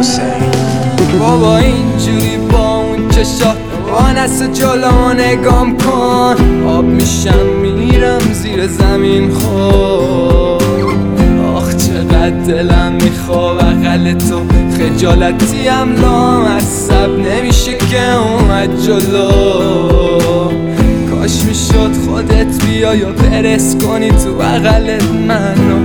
بابا اینجوری با اون چشات وانست جلو نگام کن، آب میشم میرم زیر زمین خود. آخ چقدر دلم میخواد بغل تو، خجالتیم لامصب نمیشه که اومد جلو. کاش میشد خودت بیا یا برس کنی تو بغل منو.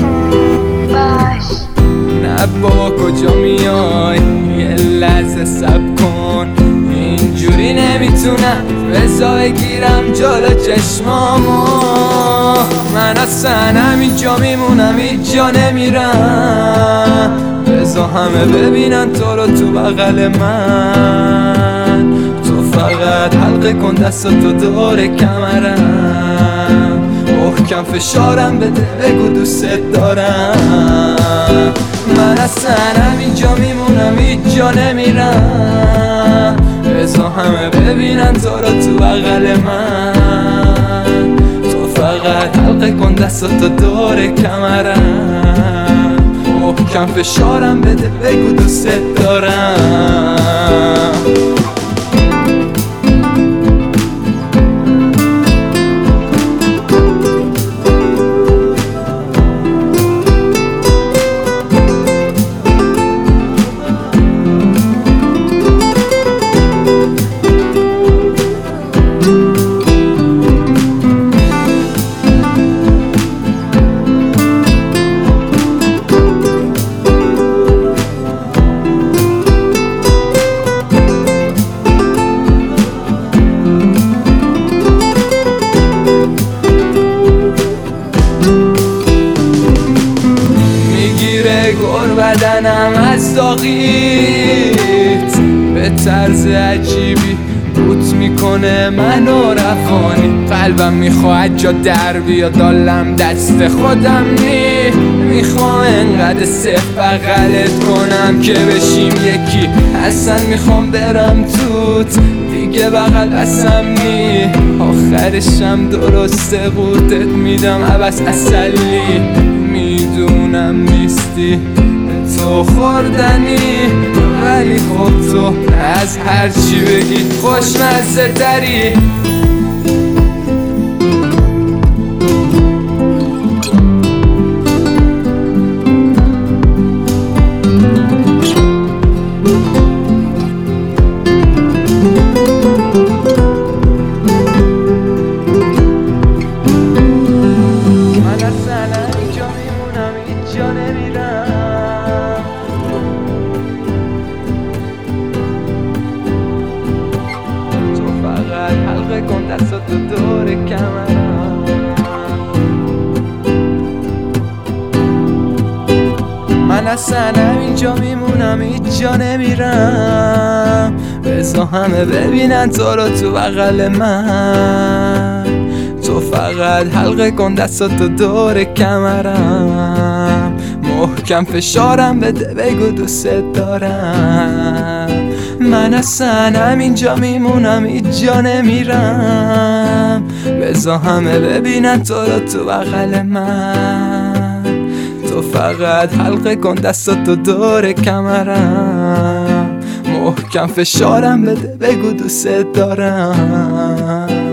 نه بابا کجا میای، یه لحظه صبر کن، اینجوری نمیتونم بزا بگیرم جلو چشمامو. من اصلا همینجا میمونم اینجا نمیرم، بزا همه ببینن تو رو تو بغل من. تو فقط حلقه کن دستاتو دور کمرم، محکم فشارم بده بگو دوست دارم. من اصلا همینجا میمونم اینجا نمیرم، بزا همه ببینن تو رو تو بغل من. تو فقط حلقه کن دستاتو دور کمرم، محکم فشارم بده بگو دوست دارم. بدنم از داغیت به طرز عجیبی بوت میکنه منو رفانی. قلبم میخواد جا در بیاد دالم دست خودم نی، میخوام انقدر صف بغلت کنم که بشیم یکی. اصلا میخوام برم توت دیگه بغل بسم نی، آخرشم درسته قورتت میدم عبس اصلی. میدونم نیستی تو خوردنی، ولی خب تو از هر چی بگی خوشمزه تری. من اصلا اینجا میمونم اینجا نمیرم، فقط حلقه کن دستاتو دور کمرم. من اصلا اینجا میمونم اینجا نمیرم، بزا همه ببینن تو رو تو بغل من. تو فقط حلقه کن دستاتو دور کمرم، محکم فشارم بده بگو دوست دارم. من اصلا همینجا میمونم اینجا نمیرم، بزا همه ببینن تو رو تو بغل من. تو فقط حلقه کن دستاتو دور کمرم، محکم فشارم بده بگو دوست دارم.